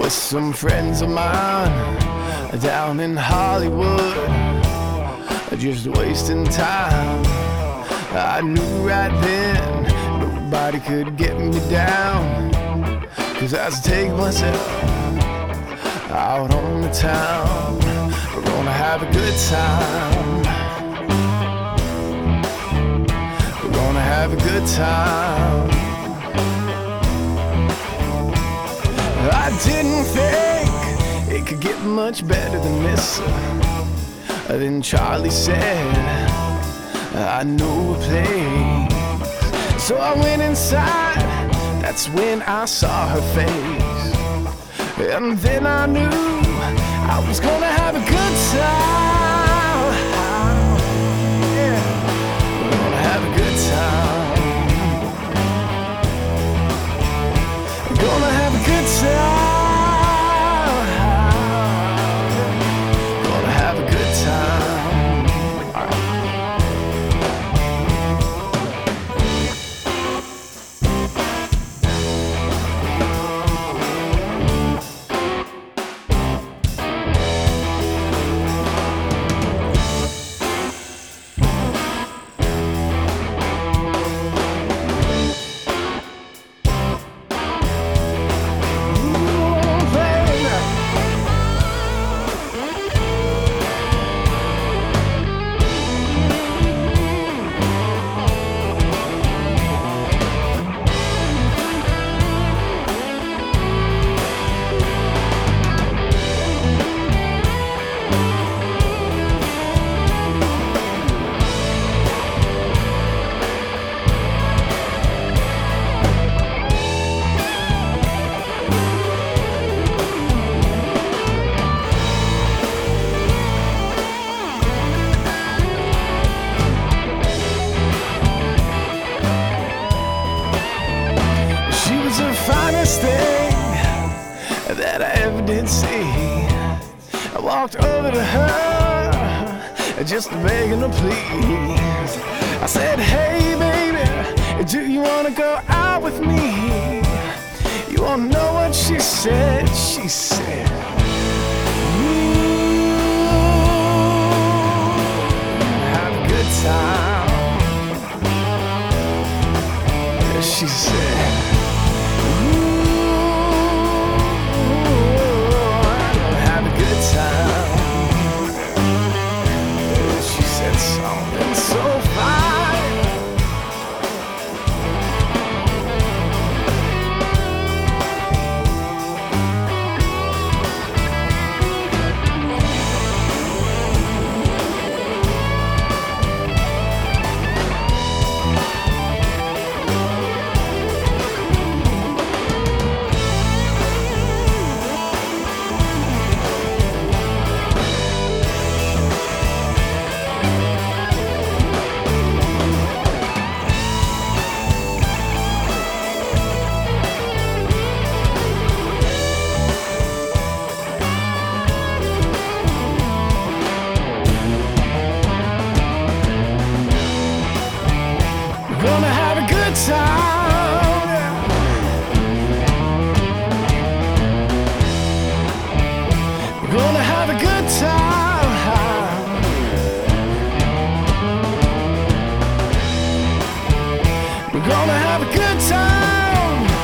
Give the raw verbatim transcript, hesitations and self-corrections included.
with some friends of mine down in Hollywood, just wasting time. I knew right then nobody could get me down, 'cause I was taking myself out on the town. We're gonna have a good time. We're gonna have a good time. I didn't think it could get much better than this. Then Charlie said, I know a place. So I went inside, that's when I saw her face. And then I knew I was gonna have a good time. Yeah, we're gonna have a good time. We're gonna have a good time. Gonna have a good time. All right. Finest thing that I ever did see. I walked over to her, just begging her please. I said, hey baby, do you wanna go out with me? You wanna know what she said? She said, ooh, have a good time. She said, she said something so fine. Gonna have a good time. We're gonna have a good time. We're gonna have a good time.